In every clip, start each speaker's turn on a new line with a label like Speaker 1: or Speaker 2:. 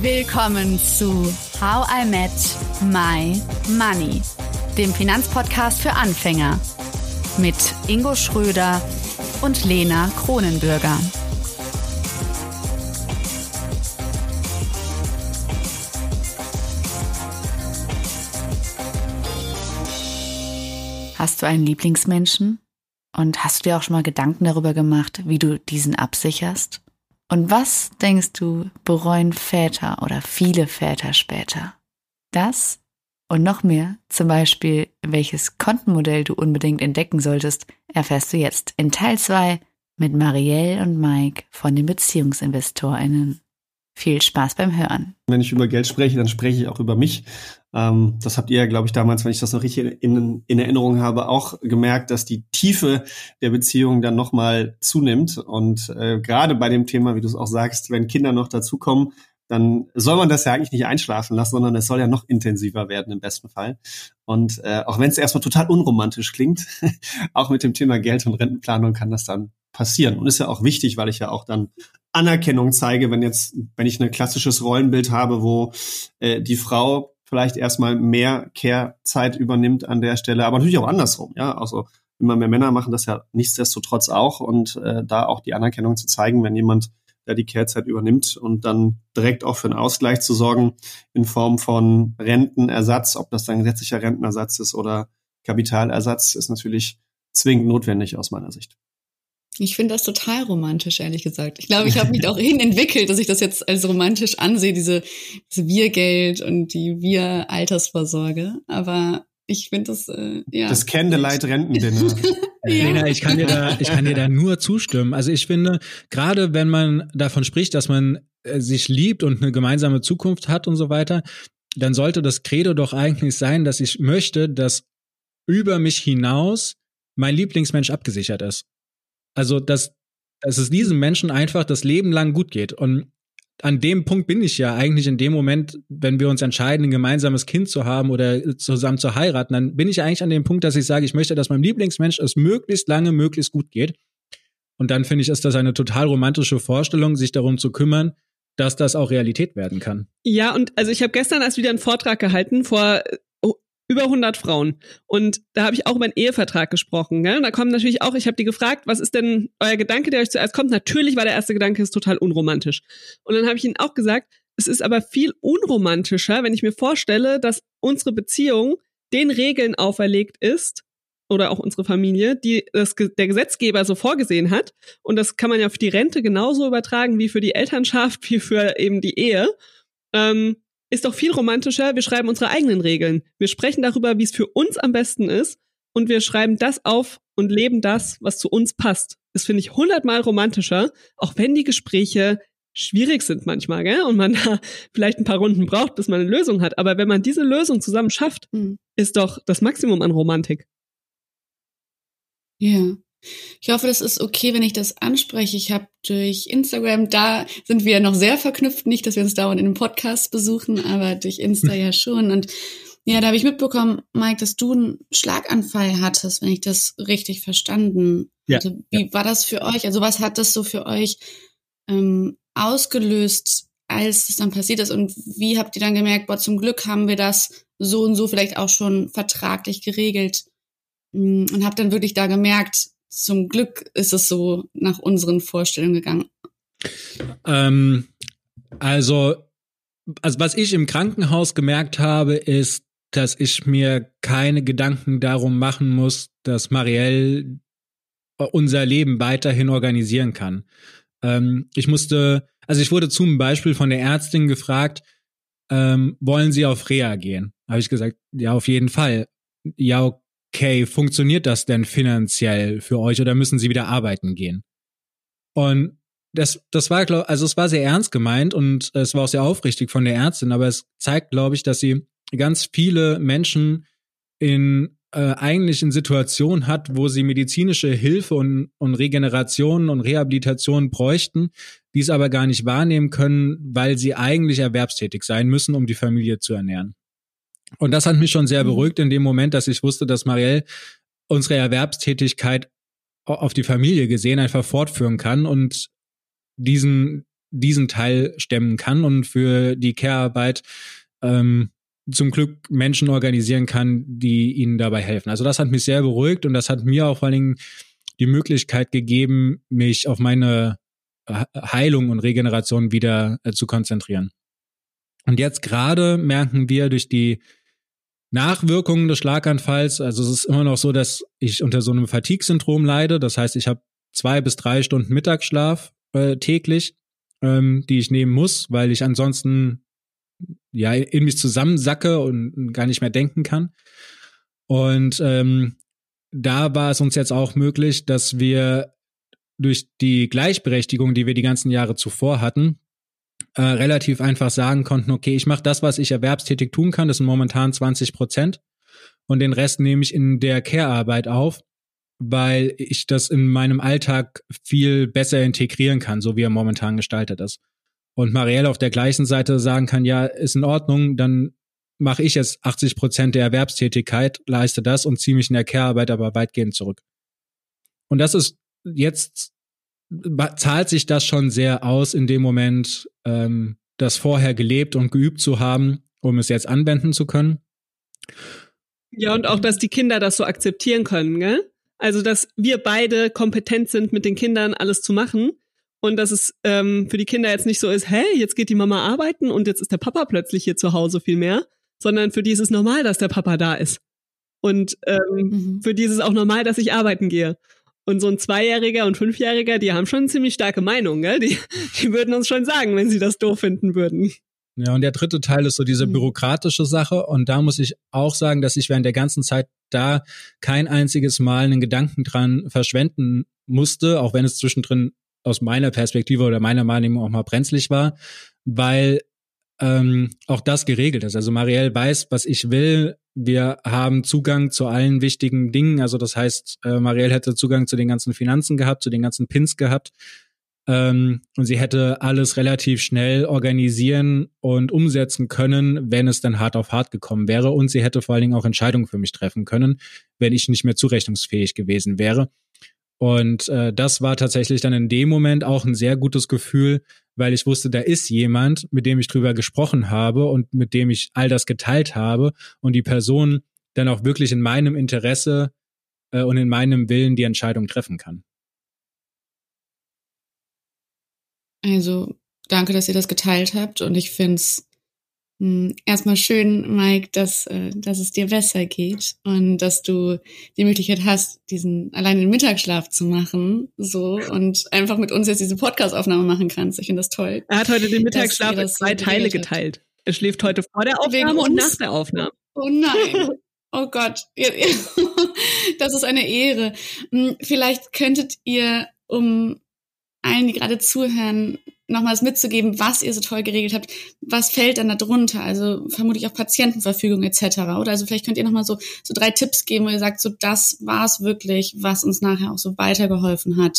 Speaker 1: Willkommen zu How I Met My Money, dem Finanzpodcast für Anfänger mit Ingo Schröder und Lena Kronenbürger. Hast du einen Lieblingsmenschen? Und hast du dir auch schon mal Gedanken darüber gemacht, wie du diesen absicherst? Und was, denkst du, bereuen Väter oder viele Väter später? Das und noch mehr, zum Beispiel, welches Kontenmodell du unbedingt entdecken solltest, erfährst du jetzt in Teil 2 mit Marielle und Mike von den BeziehungsinvestorInnen. Viel Spaß beim Hören.
Speaker 2: Wenn ich über Geld spreche, dann spreche ich auch über mich. Das habt ihr ja, glaube ich, damals, wenn ich das noch richtig in Erinnerung habe, auch gemerkt, dass die Tiefe der Beziehung dann nochmal zunimmt. Und gerade bei dem Thema, wie du es auch sagst, wenn Kinder noch dazukommen, dann soll man das ja eigentlich nicht einschlafen lassen, sondern es soll ja noch intensiver werden im besten Fall. Und auch wenn es erstmal total unromantisch klingt, auch mit dem Thema Geld und Rentenplanung kann das dann passieren. Und ist ja auch wichtig, weil ich ja auch dann Anerkennung zeige, wenn ich ein klassisches Rollenbild habe, wo die Frau vielleicht erstmal mehr Care-Zeit übernimmt an der Stelle, aber natürlich auch andersrum, ja, also immer mehr Männer machen das ja nichtsdestotrotz auch und da auch die Anerkennung zu zeigen, wenn jemand da die Care-Zeit übernimmt und dann direkt auch für einen Ausgleich zu sorgen in Form von Rentenersatz, ob das dann gesetzlicher Rentenersatz ist oder Kapitalersatz, ist natürlich zwingend notwendig aus meiner Sicht.
Speaker 3: Ich finde das total romantisch, ehrlich gesagt. Ich glaube, ich habe mich auch hin entwickelt, dass ich das jetzt als romantisch ansehe, diese Wir-Geld und die Wir-Altersvorsorge. Aber ich finde das, ja.
Speaker 2: Das Candlelight-Rentendinner.
Speaker 4: Ja. Lena, ich kann dir da nur zustimmen. Also ich finde, gerade wenn man davon spricht, dass man sich liebt und eine gemeinsame Zukunft hat und so weiter, dann sollte das Credo doch eigentlich sein, dass ich möchte, dass über mich hinaus mein Lieblingsmensch abgesichert ist. Also, dass es diesem Menschen einfach das Leben lang gut geht. Und an dem Punkt bin ich ja eigentlich in dem Moment, wenn wir uns entscheiden, ein gemeinsames Kind zu haben oder zusammen zu heiraten, dann bin ich eigentlich an dem Punkt, dass ich sage, ich möchte, dass meinem Lieblingsmensch es möglichst lange, möglichst gut geht. Und dann finde ich, ist das eine total romantische Vorstellung, sich darum zu kümmern, dass das auch Realität werden kann.
Speaker 5: Ja, und also ich habe gestern erst wieder einen Vortrag gehalten vor über 100 Frauen. Und da habe ich auch über einen Ehevertrag gesprochen. Gell? Und da kommen natürlich auch, ich habe die gefragt, was ist denn euer Gedanke, der euch zuerst kommt? Natürlich war der erste Gedanke, ist total unromantisch. Und dann habe ich ihnen auch gesagt, es ist aber viel unromantischer, wenn ich mir vorstelle, dass unsere Beziehung den Regeln auferlegt ist, oder auch unsere Familie, die der Gesetzgeber so vorgesehen hat. Und das kann man ja für die Rente genauso übertragen wie für die Elternschaft, wie für eben die Ehe. Ist doch viel romantischer, wir schreiben unsere eigenen Regeln. Wir sprechen darüber, wie es für uns am besten ist und wir schreiben das auf und leben das, was zu uns passt. Das finde ich 100-mal romantischer, auch wenn die Gespräche schwierig sind manchmal, gell? Und man da vielleicht ein paar Runden braucht, bis man eine Lösung hat. Aber wenn man diese Lösung zusammen schafft, ist doch das Maximum an Romantik.
Speaker 3: Ja. Ich hoffe, das ist okay, wenn ich das anspreche. Ich habe durch Instagram, da sind wir noch sehr verknüpft, nicht, dass wir uns dauernd in einem Podcast besuchen, aber durch Insta ja schon. Und ja, da habe ich mitbekommen, Mike, dass du einen Schlaganfall hattest, wenn ich das richtig verstanden hatte. Ja. Wie war das für euch? Also was hat das so für euch ausgelöst, als das dann passiert ist? Und wie habt ihr dann gemerkt, zum Glück haben wir das so und so vielleicht auch schon vertraglich geregelt? Und habt dann wirklich da gemerkt, zum Glück ist es so nach unseren Vorstellungen gegangen.
Speaker 4: Also was ich im Krankenhaus gemerkt habe, ist, dass ich mir keine Gedanken darum machen muss, dass Marielle unser Leben weiterhin organisieren kann. Ich wurde zum Beispiel von der Ärztin gefragt, wollen Sie auf Reha gehen? Habe ich gesagt, ja, auf jeden Fall. Ja, okay, funktioniert das denn finanziell für euch oder müssen Sie wieder arbeiten gehen? Und das war, es war sehr ernst gemeint und es war auch sehr aufrichtig von der Ärztin, aber es zeigt, glaube ich, dass sie ganz viele Menschen eigentlich in Situationen hat, wo sie medizinische Hilfe und Regeneration und Rehabilitation bräuchten, die es aber gar nicht wahrnehmen können, weil sie eigentlich erwerbstätig sein müssen, um die Familie zu ernähren. Und das hat mich schon sehr beruhigt in dem Moment, dass ich wusste, dass Marielle unsere Erwerbstätigkeit auf die Familie gesehen einfach fortführen kann und diesen diesen Teil stemmen kann und für die Care-Arbeit zum Glück Menschen organisieren kann, die ihnen dabei helfen. Also das hat mich sehr beruhigt und das hat mir auch vor allen Dingen die Möglichkeit gegeben, mich auf meine Heilung und Regeneration wieder zu konzentrieren. Und jetzt gerade merken wir durch die Nachwirkungen des Schlaganfalls, also es ist immer noch so, dass ich unter so einem Fatigue-Syndrom leide. Das heißt, ich habe 2 bis 3 Stunden Mittagsschlaf täglich, die ich nehmen muss, weil ich ansonsten ja in mich zusammensacke und gar nicht mehr denken kann. Und da war es uns jetzt auch möglich, dass wir durch die Gleichberechtigung, die wir die ganzen Jahre zuvor hatten, relativ einfach sagen konnten, okay, ich mache das, was ich erwerbstätig tun kann, das sind momentan 20%, und den Rest nehme ich in der Care-Arbeit auf, weil ich das in meinem Alltag viel besser integrieren kann, so wie er momentan gestaltet ist. Und Marielle auf der gleichen Seite sagen kann, ja, ist in Ordnung, dann mache ich jetzt 80% der Erwerbstätigkeit, leiste das und ziehe mich in der Care-Arbeit aber weitgehend zurück. Und das ist jetzt, zahlt sich das schon sehr aus in dem Moment, das vorher gelebt und geübt zu haben, um es jetzt anwenden zu können.
Speaker 5: Ja, und auch, dass die Kinder das so akzeptieren können, gell? Also, dass wir beide kompetent sind, mit den Kindern alles zu machen und dass es für die Kinder jetzt nicht so ist, hey, jetzt geht die Mama arbeiten und jetzt ist der Papa plötzlich hier zu Hause viel mehr, sondern für die ist es normal, dass der Papa da ist. Und für die ist es auch normal, dass ich arbeiten gehe. Und so ein 2-Jähriger und 5-Jähriger, die haben schon eine ziemlich starke Meinung, gell? Die würden uns schon sagen, wenn sie das doof finden würden.
Speaker 4: Ja, und der dritte Teil ist so diese bürokratische Sache. Und da muss ich auch sagen, dass ich während der ganzen Zeit da kein einziges Mal einen Gedanken dran verschwenden musste, auch wenn es zwischendrin aus meiner Perspektive oder meiner Wahrnehmung auch mal brenzlig war, weil auch das geregelt ist. Also Marielle weiß, was ich will. Wir haben Zugang zu allen wichtigen Dingen. Also das heißt, Marielle hätte Zugang zu den ganzen Finanzen gehabt, zu den ganzen Pins gehabt. Und sie hätte alles relativ schnell organisieren und umsetzen können, wenn es dann hart auf hart gekommen wäre. Und sie hätte vor allen Dingen auch Entscheidungen für mich treffen können, wenn ich nicht mehr zurechnungsfähig gewesen wäre. Und das war tatsächlich dann in dem Moment auch ein sehr gutes Gefühl, weil ich wusste, da ist jemand, mit dem ich drüber gesprochen habe und mit dem ich all das geteilt habe und die Person dann auch wirklich in meinem Interesse und in meinem Willen die Entscheidung treffen kann.
Speaker 3: Also danke, dass ihr das geteilt habt und ich finde es erstmal schön, Mike, dass es dir besser geht und dass du die Möglichkeit hast, allein den Mittagsschlaf zu machen, so, und einfach mit uns jetzt diese Podcast-Aufnahme machen kannst. Ich finde das toll.
Speaker 5: Er hat heute den Mittagsschlaf in 2 Teile geteilt. Er schläft heute vor der Aufnahme und nach der Aufnahme.
Speaker 3: Oh nein. Oh Gott. Das ist eine Ehre. Vielleicht könntet ihr, um allen, die gerade zuhören, nochmals mitzugeben, was ihr so toll geregelt habt. Was fällt dann da drunter? Also vermutlich auch Patientenverfügung etc. Oder also vielleicht könnt ihr nochmal so 3 Tipps geben, wo ihr sagt, so das war es wirklich, was uns nachher auch so weitergeholfen hat.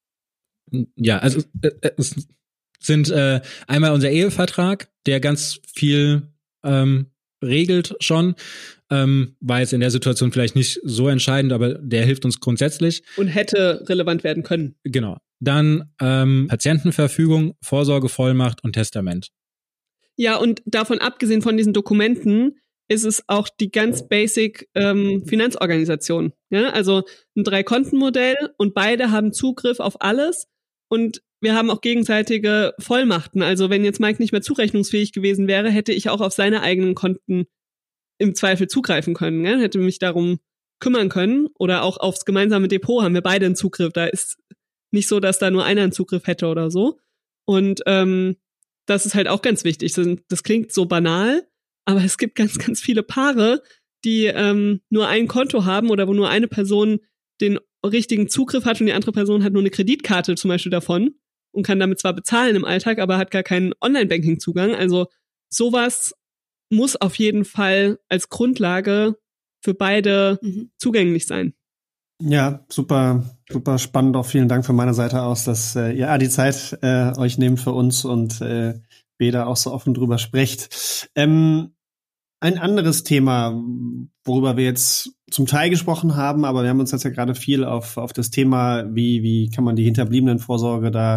Speaker 4: Ja, also es sind einmal unser Ehevertrag, der ganz viel regelt schon. War jetzt in der Situation vielleicht nicht so entscheidend, aber der hilft uns grundsätzlich.
Speaker 5: Und hätte relevant werden können.
Speaker 4: Genau. Dann Patientenverfügung, Vorsorgevollmacht und Testament.
Speaker 5: Ja, und davon abgesehen von diesen Dokumenten ist es auch die ganz basic Finanzorganisation. Ja? Also ein 3-Konten-Modell und beide haben Zugriff auf alles und wir haben auch gegenseitige Vollmachten. Also wenn jetzt Mike nicht mehr zurechnungsfähig gewesen wäre, hätte ich auch auf seine eigenen Konten im Zweifel zugreifen können. Ja? Hätte mich darum kümmern können oder auch aufs gemeinsame Depot haben wir beide einen Zugriff. Da ist nicht so, dass da nur einer einen Zugriff hätte oder so. Und das ist halt auch ganz wichtig. Das klingt so banal, aber es gibt ganz, ganz viele Paare, die nur ein Konto haben oder wo nur eine Person den richtigen Zugriff hat und die andere Person hat nur eine Kreditkarte zum Beispiel davon und kann damit zwar bezahlen im Alltag, aber hat gar keinen Online-Banking-Zugang. Also sowas muss auf jeden Fall als Grundlage für beide zugänglich sein.
Speaker 2: Ja, super, super spannend. Auch vielen Dank von meiner Seite aus, dass ihr die Zeit euch nehmt für uns und B da auch so offen drüber sprecht. Ein anderes Thema, worüber wir jetzt zum Teil gesprochen haben, aber wir haben uns jetzt ja gerade viel auf das Thema, wie kann man die Hinterbliebenenvorsorge da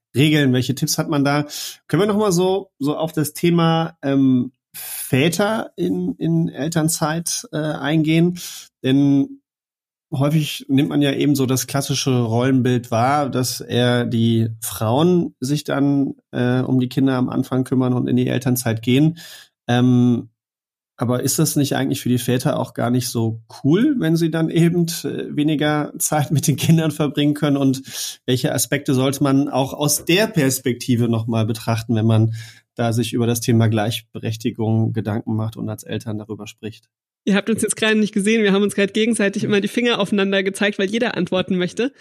Speaker 2: Regeln? Welche Tipps hat man da? Können wir noch mal so auf das Thema Väter in Elternzeit eingehen? Denn häufig nimmt man ja eben so das klassische Rollenbild wahr, dass die Frauen sich dann um die Kinder am Anfang kümmern und in die Elternzeit gehen. Aber ist das nicht eigentlich für die Väter auch gar nicht so cool, wenn sie dann eben weniger Zeit mit den Kindern verbringen können? Und welche Aspekte sollte man auch aus der Perspektive nochmal betrachten, wenn man da sich über das Thema Gleichberechtigung Gedanken macht und als Eltern darüber spricht?
Speaker 5: Ihr habt uns jetzt gerade nicht gesehen, wir haben uns gerade gegenseitig immer die Finger aufeinander gezeigt, weil jeder antworten möchte.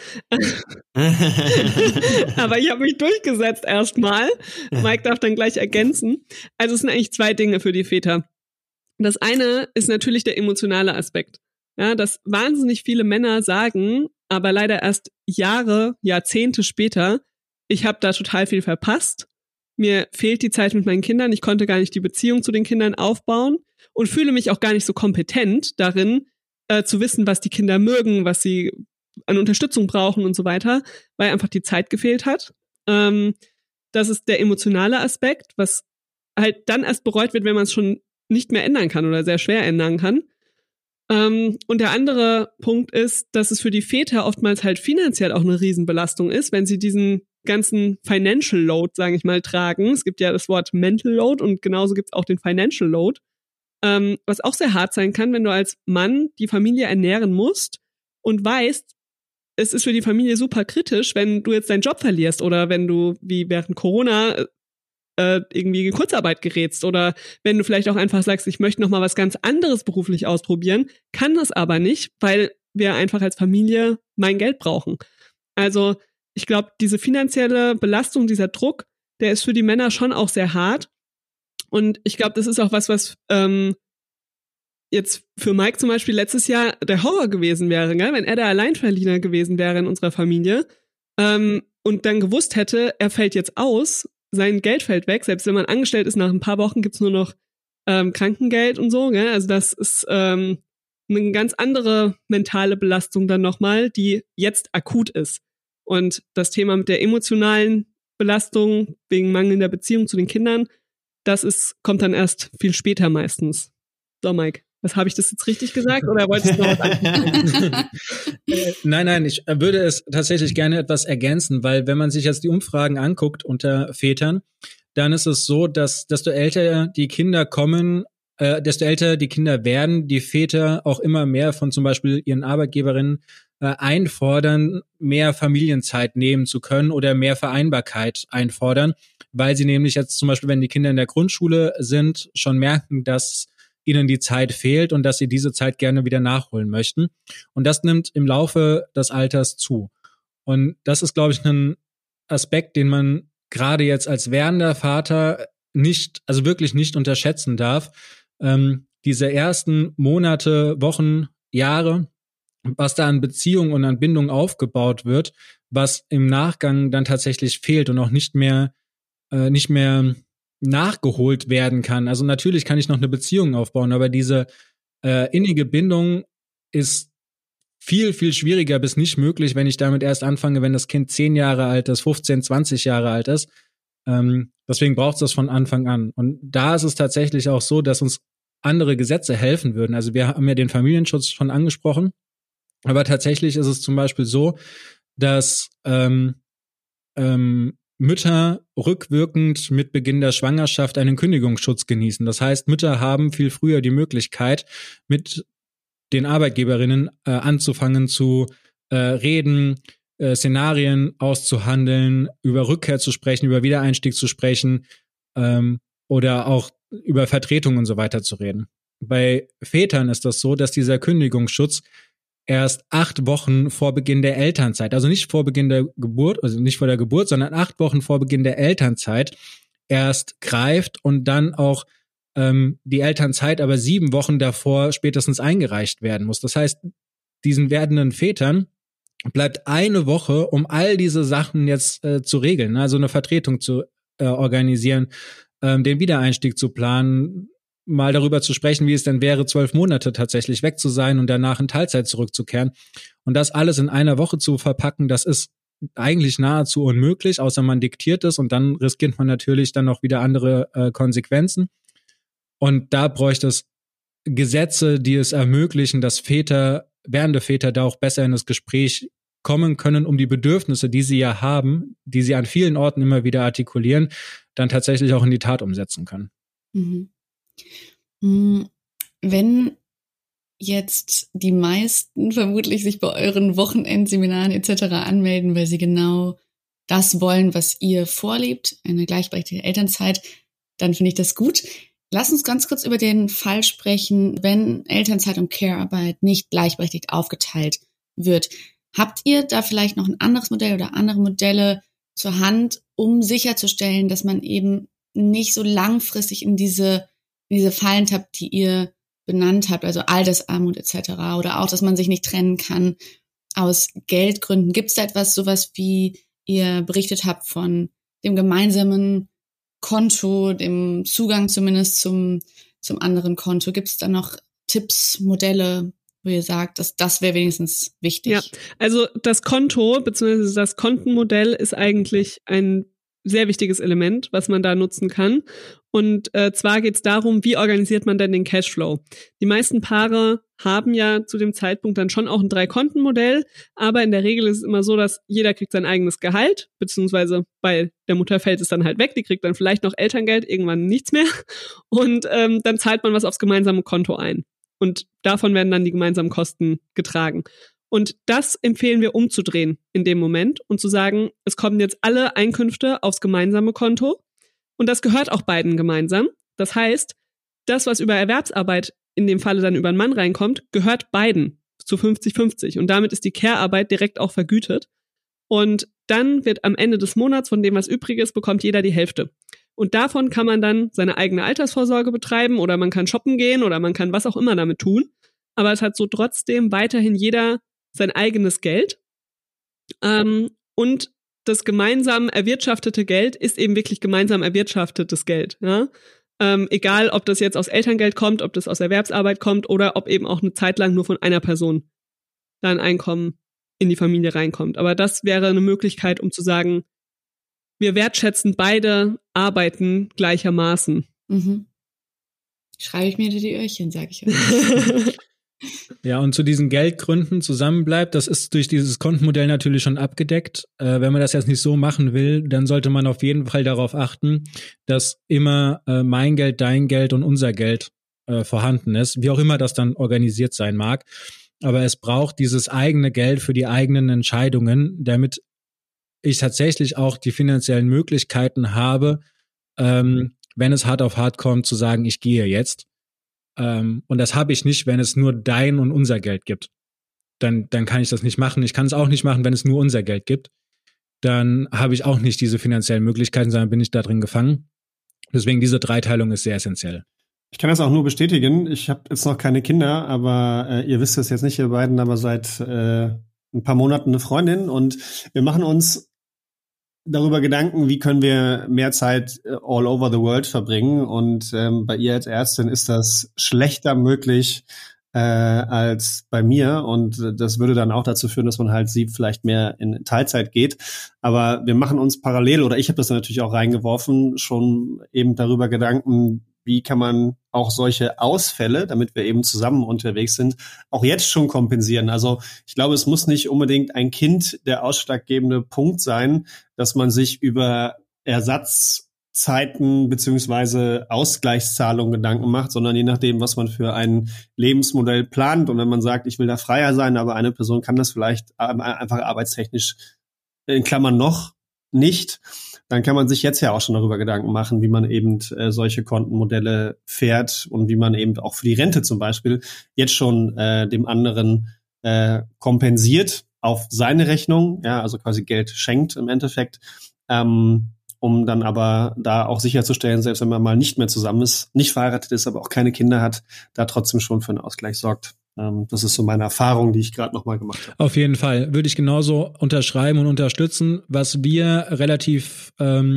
Speaker 5: Aber ich habe mich durchgesetzt erstmal. Mike darf dann gleich ergänzen. Also es sind eigentlich 2 Dinge für die Väter. Das eine ist natürlich der emotionale Aspekt. Ja, dass wahnsinnig viele Männer sagen, aber leider erst Jahre, Jahrzehnte später, ich habe da total viel verpasst. Mir fehlt die Zeit mit meinen Kindern. Ich konnte gar nicht die Beziehung zu den Kindern aufbauen und fühle mich auch gar nicht so kompetent darin, zu wissen, was die Kinder mögen, was sie an Unterstützung brauchen und so weiter, weil einfach die Zeit gefehlt hat. Das ist der emotionale Aspekt, was halt dann erst bereut wird, wenn man es schon nicht mehr ändern kann oder sehr schwer ändern kann. Und der andere Punkt ist, dass es für die Väter oftmals halt finanziell auch eine Riesenbelastung ist, wenn sie diesen ganzen Financial Load, sage ich mal, tragen. Es gibt ja das Wort Mental Load und genauso gibt es auch den Financial Load, was auch sehr hart sein kann, wenn du als Mann die Familie ernähren musst und weißt, es ist für die Familie super kritisch, wenn du jetzt deinen Job verlierst oder wenn du, wie während Corona, irgendwie in Kurzarbeit gerätst oder wenn du vielleicht auch einfach sagst, ich möchte noch mal was ganz anderes beruflich ausprobieren, kann das aber nicht, weil wir einfach als Familie mein Geld brauchen. Also ich glaube, diese finanzielle Belastung, dieser Druck, der ist für die Männer schon auch sehr hart. Und ich glaube, das ist auch was jetzt für Mike zum Beispiel letztes Jahr der Horror gewesen wäre, gell? Wenn er der Alleinverdiener gewesen wäre in unserer Familie und dann gewusst hätte, er fällt jetzt aus, sein Geld fällt weg, selbst wenn man angestellt ist, nach ein paar Wochen gibt's nur noch Krankengeld und so, gell? Also das ist eine ganz andere mentale Belastung dann nochmal, die jetzt akut ist. Und das Thema mit der emotionalen Belastung wegen mangelnder Beziehung zu den Kindern, kommt dann erst viel später meistens. So, Mike, habe ich das jetzt richtig gesagt oder wolltest du noch was anfangen?
Speaker 4: Nein, ich würde es tatsächlich gerne etwas ergänzen, weil wenn man sich jetzt die Umfragen anguckt unter Vätern, dann ist es so, dass desto älter die Kinder kommen, desto älter die Kinder werden, die Väter auch immer mehr von zum Beispiel ihren Arbeitgeberinnen einfordern, mehr Familienzeit nehmen zu können oder mehr Vereinbarkeit einfordern, weil sie nämlich jetzt zum Beispiel, wenn die Kinder in der Grundschule sind, schon merken, dass ihnen die Zeit fehlt und dass sie diese Zeit gerne wieder nachholen möchten. Und das nimmt im Laufe des Alters zu. Und das ist, glaube ich, ein Aspekt, den man gerade jetzt als werdender Vater wirklich nicht unterschätzen darf. Diese ersten Monate, Wochen, Jahre, was da an Beziehungen und an Bindung aufgebaut wird, was im Nachgang dann tatsächlich fehlt und auch nicht mehr nachgeholt werden kann. Also natürlich kann ich noch eine Beziehung aufbauen, aber diese innige Bindung ist viel, viel schwieriger bis nicht möglich, wenn ich damit erst anfange, wenn das Kind 10 Jahre alt ist, 15, 20 Jahre alt ist. Deswegen braucht es das von Anfang an. Und da ist es tatsächlich auch so, dass uns andere Gesetze helfen würden. Also wir haben ja den Familienschutz schon angesprochen, aber tatsächlich ist es zum Beispiel so, dass Mütter rückwirkend mit Beginn der Schwangerschaft einen Kündigungsschutz genießen. Das heißt, Mütter haben viel früher die Möglichkeit, mit den Arbeitgeberinnen anzufangen zu reden, Szenarien auszuhandeln, über Rückkehr zu sprechen, über Wiedereinstieg zu sprechen oder auch über Vertretung und so weiter zu reden. Bei Vätern ist das so, dass dieser Kündigungsschutz erst 8 Wochen vor Beginn der Elternzeit, also nicht vor Beginn der Geburt, also nicht vor der Geburt, sondern 8 Wochen vor Beginn der Elternzeit erst greift und dann auch die Elternzeit aber 7 Wochen davor spätestens eingereicht werden muss. Das heißt, diesen werdenden Vätern bleibt eine Woche, um all diese Sachen jetzt zu regeln, also eine Vertretung zu organisieren, den Wiedereinstieg zu planen, mal darüber zu sprechen, wie es denn wäre, 12 Monate tatsächlich weg zu sein und danach in Teilzeit zurückzukehren. Und das alles in einer Woche zu verpacken, das ist eigentlich nahezu unmöglich, außer man diktiert es und dann riskiert man natürlich dann auch wieder andere Konsequenzen. Und da bräuchte es Gesetze, die es ermöglichen, dass werdende Väter da auch besser in das Gespräch kommen können, um die Bedürfnisse, die sie ja haben, die sie an vielen Orten immer wieder artikulieren, dann tatsächlich auch in die Tat umsetzen können.
Speaker 3: Mhm. Wenn jetzt die meisten vermutlich sich bei euren Wochenendseminaren etc. anmelden, weil sie genau das wollen, was ihr vorlebt, eine gleichberechtigte Elternzeit, dann finde ich das gut. Lass uns ganz kurz über den Fall sprechen, wenn Elternzeit und Care-Arbeit nicht gleichberechtigt aufgeteilt wird. Habt ihr da vielleicht noch ein anderes Modell oder andere Modelle zur Hand, um sicherzustellen, dass man eben nicht so langfristig in diese Fallen tappt, die ihr benannt habt, also Altersarmut etc. oder auch, dass man sich nicht trennen kann aus Geldgründen? Gibt es da etwas, sowas wie ihr berichtet habt von dem gemeinsamen Konto, dem Zugang zumindest zum anderen Konto? Gibt es da noch Tipps, Modelle, wo ihr sagt, dass das wäre wenigstens wichtig?
Speaker 5: Ja, also das Konto bzw. das Kontenmodell ist eigentlich ein sehr wichtiges Element, was man da nutzen kann. Und zwar geht es darum, wie organisiert man denn den Cashflow? Die meisten Paare haben ja zu dem Zeitpunkt dann schon auch ein 3-Konten-Modell, aber in der Regel ist es immer so, dass jeder kriegt sein eigenes Gehalt, beziehungsweise bei der Mutter fällt es dann halt weg, die kriegt dann vielleicht noch Elterngeld, irgendwann nichts mehr und dann zahlt man was aufs gemeinsame Konto ein. Und davon werden dann die gemeinsamen Kosten getragen. Und das empfehlen wir umzudrehen in dem Moment und zu sagen, es kommen jetzt alle Einkünfte aufs gemeinsame Konto und das gehört auch beiden gemeinsam. Das heißt, das, was über Erwerbsarbeit in dem Falle dann über einen Mann reinkommt, gehört beiden zu 50-50 und damit ist die Care-Arbeit direkt auch vergütet. Und dann wird am Ende des Monats von dem, was übrig ist, bekommt jeder die Hälfte. Und davon kann man dann seine eigene Altersvorsorge betreiben oder man kann shoppen gehen oder man kann was auch immer damit tun. Aber es hat so trotzdem weiterhin jeder sein eigenes Geld. Und das gemeinsam erwirtschaftete Geld ist eben wirklich gemeinsam erwirtschaftetes Geld. Ja? Egal, ob das jetzt aus Elterngeld kommt, ob das aus Erwerbsarbeit kommt oder ob eben auch eine Zeit lang nur von einer Person da ein Einkommen in die Familie reinkommt. Aber das wäre eine Möglichkeit, um zu sagen, wir wertschätzen beide Arbeiten gleichermaßen.
Speaker 3: Mhm. Schreibe ich mir die Öhrchen, sage ich euch.
Speaker 4: Ja, und zu diesen Geldgründen zusammenbleibt, das ist durch dieses Kontenmodell natürlich schon abgedeckt. Wenn man das jetzt nicht so machen will, dann sollte man auf jeden Fall darauf achten, dass immer mein Geld, dein Geld und unser Geld vorhanden ist, wie auch immer das dann organisiert sein mag. Aber es braucht dieses eigene Geld für die eigenen Entscheidungen, damit ich tatsächlich auch die finanziellen Möglichkeiten habe, wenn es hart auf hart kommt, zu sagen, ich gehe jetzt. Und das habe ich nicht, wenn es nur dein und unser Geld gibt. Dann kann ich das nicht machen. Ich kann es auch nicht machen, wenn es nur unser Geld gibt. Dann habe ich auch nicht diese finanziellen Möglichkeiten, sondern bin ich da drin gefangen. Deswegen diese Dreiteilung ist sehr essentiell.
Speaker 2: Ich kann das auch nur bestätigen. Ich habe jetzt noch keine Kinder, aber ihr wisst es jetzt nicht, ihr beiden, aber seit ein paar Monaten eine Freundin und wir machen uns darüber Gedanken, wie können wir mehr Zeit all over the world verbringen und bei ihr als Ärztin ist das schlechter möglich als bei mir und das würde dann auch dazu führen, dass man halt sie vielleicht mehr in Teilzeit geht, aber wir machen uns parallel, oder ich habe das natürlich auch reingeworfen, schon eben darüber Gedanken, wie kann man auch solche Ausfälle, damit wir eben zusammen unterwegs sind, auch jetzt schon kompensieren. Also ich glaube, es muss nicht unbedingt ein Kind der ausschlaggebende Punkt sein, dass man sich über Ersatzzeiten beziehungsweise Ausgleichszahlungen Gedanken macht, sondern je nachdem, was man für ein Lebensmodell plant. Und wenn man sagt, ich will da freier sein, aber eine Person kann das vielleicht einfach arbeitstechnisch in Klammern noch nicht, dann kann man sich jetzt ja auch schon darüber Gedanken machen, wie man eben solche Kontenmodelle fährt und wie man eben auch für die Rente zum Beispiel jetzt schon dem anderen kompensiert auf seine Rechnung, ja, also quasi Geld schenkt im Endeffekt, um dann aber da auch sicherzustellen, selbst wenn man mal nicht mehr zusammen ist, nicht verheiratet ist, aber auch keine Kinder hat, da trotzdem schon für einen Ausgleich sorgt. Das ist so meine Erfahrung, die ich gerade nochmal gemacht habe.
Speaker 4: Auf jeden Fall würde ich genauso unterschreiben und unterstützen. Was wir relativ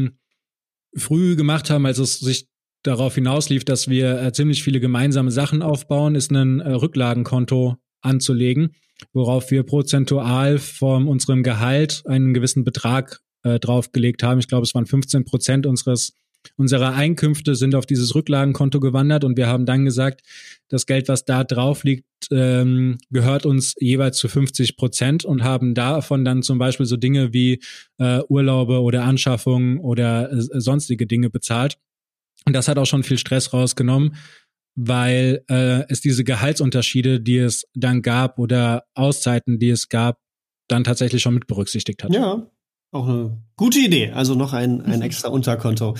Speaker 4: früh gemacht haben, als es sich darauf hinauslief, dass wir ziemlich viele gemeinsame Sachen aufbauen, ist ein Rücklagenkonto anzulegen. worauf wir prozentual von unserem Gehalt einen gewissen Betrag draufgelegt haben. Ich glaube, es waren 15% unserer Einkünfte sind auf dieses Rücklagenkonto gewandert und wir haben dann gesagt, das Geld, was da drauf liegt, gehört uns jeweils zu 50% und haben davon dann zum Beispiel so Dinge wie Urlaube oder Anschaffungen oder sonstige Dinge bezahlt. Und das hat auch schon viel Stress rausgenommen, weil es diese Gehaltsunterschiede, die es dann gab oder Auszeiten, die es gab, dann tatsächlich schon mit berücksichtigt hat.
Speaker 2: Ja. Auch eine gute Idee, also noch ein extra Unterkonto.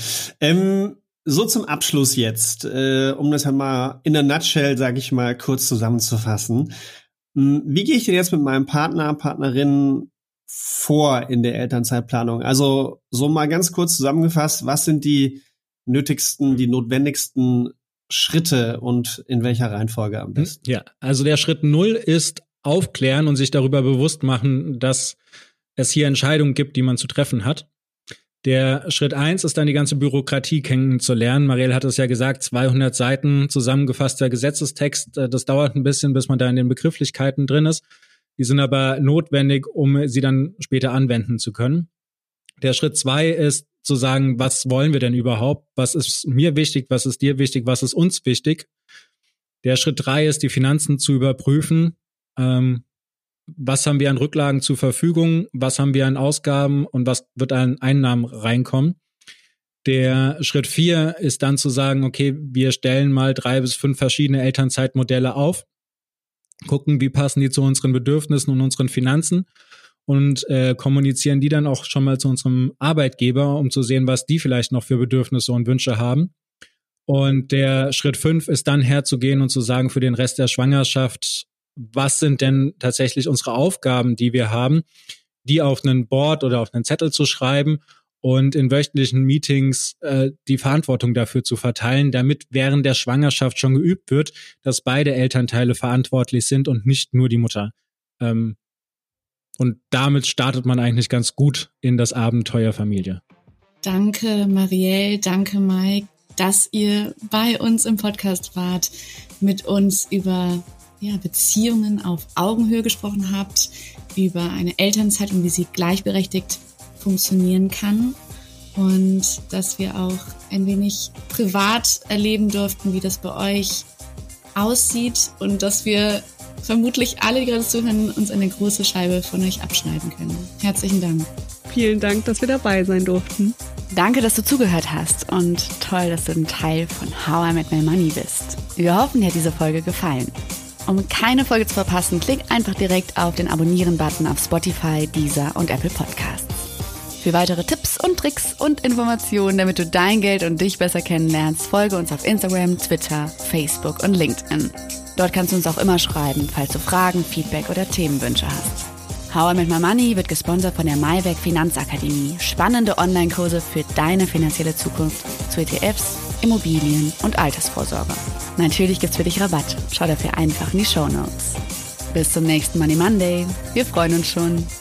Speaker 2: So zum Abschluss jetzt, um das ja mal in der Nutshell, sage ich mal, kurz zusammenzufassen. Wie gehe ich denn jetzt mit meinem Partner, Partnerin vor in der Elternzeitplanung? Also so mal ganz kurz zusammengefasst, was sind die nötigsten, die notwendigsten Schritte und in welcher Reihenfolge am besten?
Speaker 4: Ja, also der Schritt 0 ist aufklären und sich darüber bewusst machen, dass es hier Entscheidungen gibt, die man zu treffen hat. Der Schritt 1 ist dann die ganze Bürokratie kennenzulernen. Marielle hat es ja gesagt, 200 Seiten zusammengefasster Gesetzestext. Das dauert ein bisschen, bis man da in den Begrifflichkeiten drin ist. Die sind aber notwendig, um sie dann später anwenden zu können. Der Schritt 2 ist zu sagen, was wollen wir denn überhaupt? Was ist mir wichtig? Was ist dir wichtig? Was ist uns wichtig? Der Schritt 3 ist, die Finanzen zu überprüfen. Was haben wir an Rücklagen zur Verfügung, was haben wir an Ausgaben und was wird an Einnahmen reinkommen. Der Schritt 4 ist dann zu sagen, okay, wir stellen mal 3 bis 5 verschiedene Elternzeitmodelle auf, gucken, wie passen die zu unseren Bedürfnissen und unseren Finanzen und kommunizieren die dann auch schon mal zu unserem Arbeitgeber, um zu sehen, was die vielleicht noch für Bedürfnisse und Wünsche haben. Und der Schritt 5 ist dann herzugehen und zu sagen, für den Rest der Schwangerschaft, was sind denn tatsächlich unsere Aufgaben, die wir haben, die auf einen Board oder auf einen Zettel zu schreiben und in wöchentlichen Meetings die Verantwortung dafür zu verteilen, damit während der Schwangerschaft schon geübt wird, dass beide Elternteile verantwortlich sind und nicht nur die Mutter. Und damit startet man eigentlich ganz gut in das Abenteuer Familie.
Speaker 3: Danke Marielle, danke Mike, dass ihr bei uns im Podcast wart, mit uns über Beziehungen auf Augenhöhe gesprochen habt, über eine Elternzeit und wie sie gleichberechtigt funktionieren kann und dass wir auch ein wenig privat erleben durften, wie das bei euch aussieht und dass wir vermutlich alle, die gerade zuhören, uns eine große Scheibe von euch abschneiden können. Herzlichen Dank.
Speaker 5: Vielen Dank, dass wir dabei sein durften.
Speaker 1: Danke, dass du zugehört hast und toll, dass du ein Teil von How I Met My Money bist. Wir hoffen, dir hat diese Folge gefallen. Um keine Folge zu verpassen, klick einfach direkt auf den Abonnieren-Button auf Spotify, Deezer und Apple Podcasts. Für weitere Tipps und Tricks und Informationen, damit du dein Geld und dich besser kennenlernst, folge uns auf Instagram, Twitter, Facebook und LinkedIn. Dort kannst du uns auch immer schreiben, falls du Fragen, Feedback oder Themenwünsche hast. How I Met My Money wird gesponsert von der Maiwerk Finanzakademie. Spannende Online-Kurse für deine finanzielle Zukunft zu ETFs, Immobilien und Altersvorsorge. Natürlich gibt's für dich Rabatt. Schau dafür einfach in die Shownotes. Bis zum nächsten Money Monday. Wir freuen uns schon.